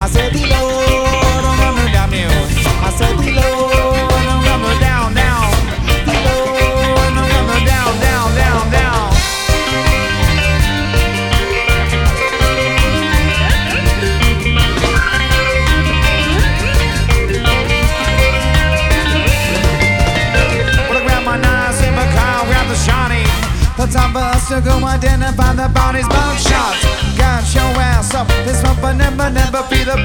said below, don't run me down you. I said below, don't run me down, down. Below, don't run me down, down, down, down. Well, I grab my knives in my car, grab the shiny. The time for us to go identify the body's bone shots. God, show ass up. This one, but never feel the